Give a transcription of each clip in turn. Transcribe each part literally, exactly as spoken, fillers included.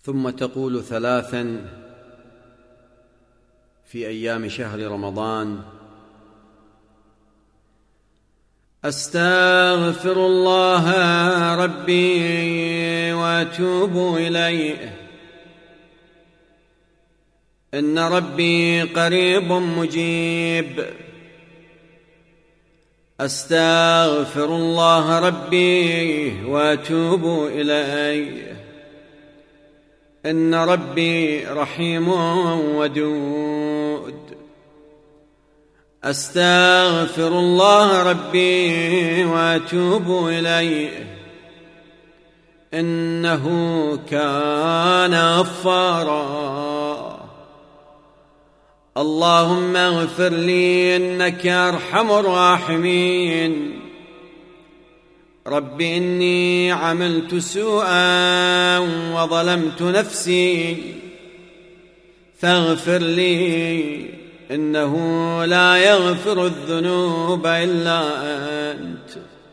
ثم تقول ثلاثا في أيام شهر رمضان: أستغفر الله ربي وأتوب إليه، إن ربي قريب مجيب. أستغفر الله ربي وأتوب إليه، إن ربي رحيم ودود. أستغفر الله ربي وأتوب إليه، إنه كان غفارا. اللهم اغفر لي إنك أرحم الراحمين. رب إني عملت سوءا وظلمت نفسي فاغفر لي، إنه لا يغفر الذنوب إلا أنت.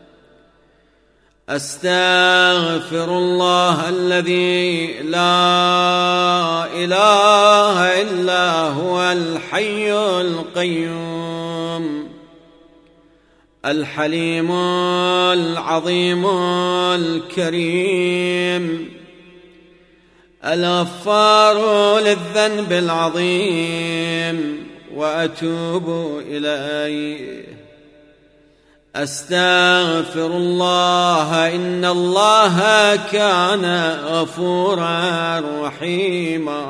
أستغفر الله الذي لا إله إلا هو الحي القيوم الحليم العظيم الكريم الغفار للذنب العظيم، وأتوب إليه. أستغفر الله، إن الله كان غفورا رحيما.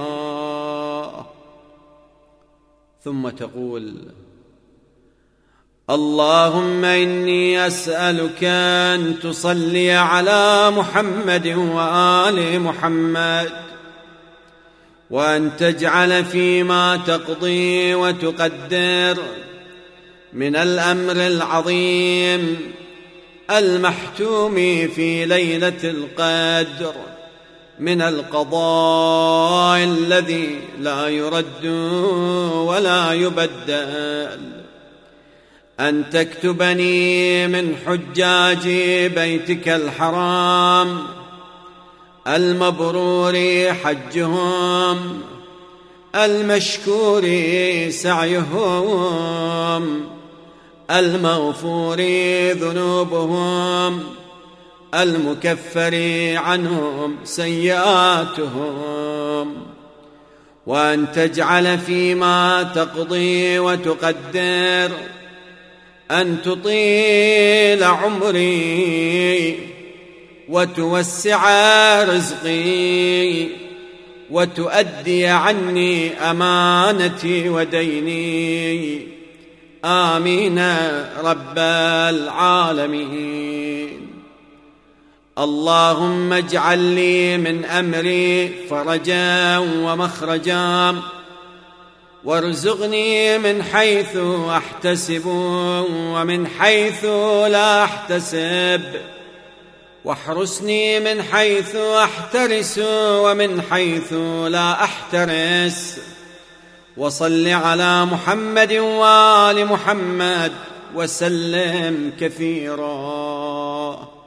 ثم تقول: اللهم إني أسألك أن تصلي على محمد وآل محمد، وأن تجعل فيما تقضي وتقدر من الأمر العظيم المحتوم في ليلة القدر من القضاء الذي لا يرد ولا يبدل، أن تكتبني من حجاج بيتك الحرام المبرور حجهم المشكور سعيهم المغفور ذنوبهم المكفر عنهم سيئاتهم، وأن تجعل فيما تقضي وتقدر أن تطيل عمري وتوسع رزقي وتؤدي عني أمانتي وديني، آمين رب العالمين. اللهم اجعل لي من أمري فرجا ومخرجا، وارزقني من حيث أحتسب ومن حيث لا أحتسب، واحرسني من حيث أحترس ومن حيث لا أحترس. وصل على محمد وآل محمد وسلم كثيرا.